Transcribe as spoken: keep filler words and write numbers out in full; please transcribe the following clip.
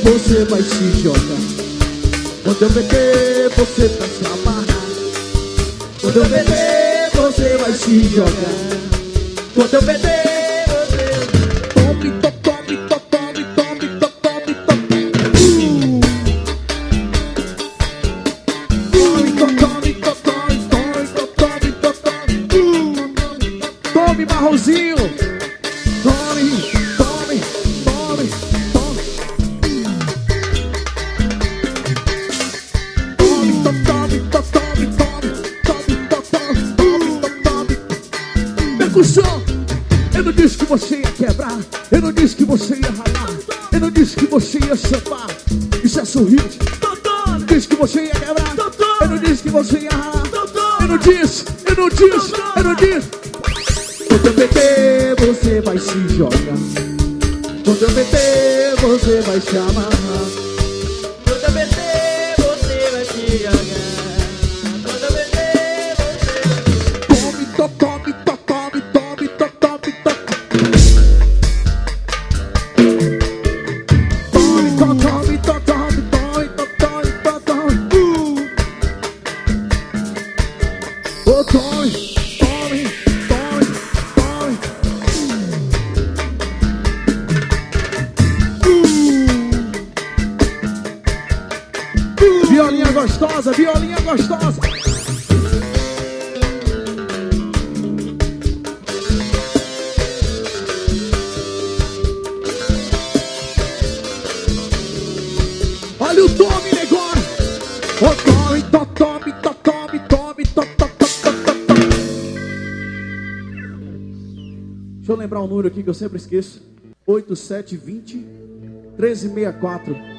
você vai se jogar. Quando eu beber, você vai se amarrar. Quando eu beber, você vai se jogar. Quando eu beber, você... Tome, to, tome, to, tome, tome, to, tome, to. Tome, to, tome, to, tome, tome, to, tome, to, tome. Tome, Marronzinho. Tome, tome, tome, tome. Tome, to, tome, to, tome, tome, tome, to, tome, tome, to, tome. Percussão. Eu não disse que você ia quebrar, eu não disse que você ia ralar, eu não disse que você ia sambar. Isso é sorriso. Eu não disse que você ia quebrar, eu não disse que você ia ralar. Eu não disse, eu não disse, eu não disse. Quando eu beber, você vai se jogar. Quando eu beber, você vai se amarrar. Quando eu beber, você vai se jogar. Quando eu beber, você vai... Tome, to, tome, to, tome, tome, to, tome, to. Tome, to, tome, to, tome, tome, to, tome, to, tome. Uh. Oh, tome, tome, tome, tome. Uh. Violinha gostosa, violinha gostosa. Olha o Tome, negócio. O Tome, to, tome, to, tome, tome, to, to, to, to, to, to. Deixa eu lembrar o número aqui que eu sempre esqueço. oito sete dois zero, um três seis quatro.